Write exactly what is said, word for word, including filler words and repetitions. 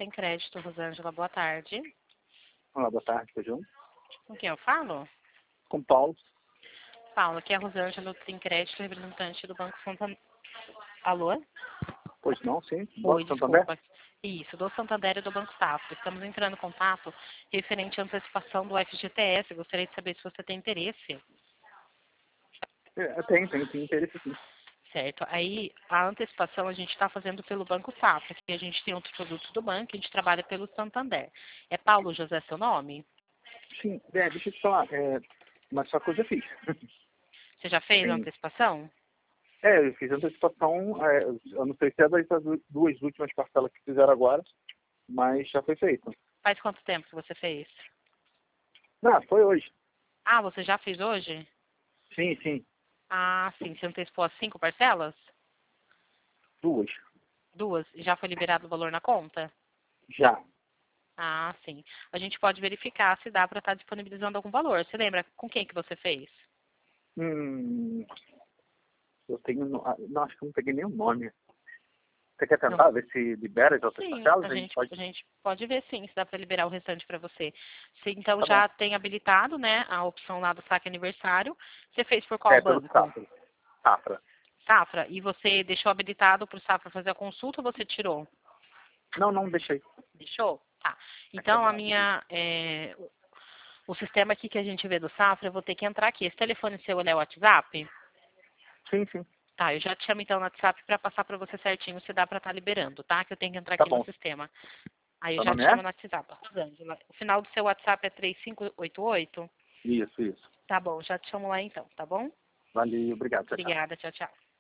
Tem Crédito, Rosângela, boa tarde. Olá, boa tarde, Feijão. Com quem eu falo? Com Paulo. Paulo, aqui é a Rosângela, Tem Crédito, representante do Banco Santander. Alô? Pois não, sim. Oi, Banco Santander? desculpa. Isso, do Santander e do Banco Safra. Estamos entrando em contato referente à antecipação do F G T S. Gostaria de saber se você tem interesse. É, tem, tem, tem interesse sim. Certo. Aí, a antecipação a gente está fazendo pelo Banco Safra, que a gente tem outros produtos do banco, a gente trabalha pelo Santander. É Paulo José seu nome? Sim, é, deixa eu te falar, é, mas só que eu já fiz. Você já fez a Tem- antecipação? é, eu fiz antecipação, é, eu não sei se é das duas últimas parcelas que fizeram agora, mas já foi feito. Faz quanto tempo que você fez? Não, foi hoje. Ah, você já fez hoje? Sim, sim, Ah, sim. Você antecipou as cinco parcelas? duas. Duas? E já foi liberado o valor na conta? Já. Ah, sim. A gente pode verificar se dá para estar disponibilizando algum valor. Você lembra com quem que você fez? Hum, eu tenho, no- ah, não, acho que eu não peguei nenhum nome. Você quer Não. tentar ver se libera as outras Sim, parcelas? a A gente gente, pode... a gente pode ver sim se dá para liberar o restante para você. Se então Tá bom. já tem habilitado, né, a opção lá do saque aniversário. Você fez por qual É, pelo banco? Safra. Safra. Safra. E você deixou habilitado para o Safra fazer a consulta ou você tirou? Não, não, deixei. Deixou? Tá. É que é Então a brabo. minha. é, o sistema aqui que a gente vê do Safra, eu vou ter que entrar aqui. Esse telefone seu ele é o WhatsApp? Sim, sim. Tá, eu já te chamo então no WhatsApp para passar para você certinho se dá para estar liberando, tá? Que eu tenho que entrar Tá aqui no bom. sistema. Aí eu Seu já nome te é? chamo no WhatsApp. Rosângela. O final do seu WhatsApp é três cinco oito oito? Isso, isso. Tá bom, já te chamo lá então, tá bom? Valeu, obrigado. Tchau, tchau. Obrigada, tchau, tchau.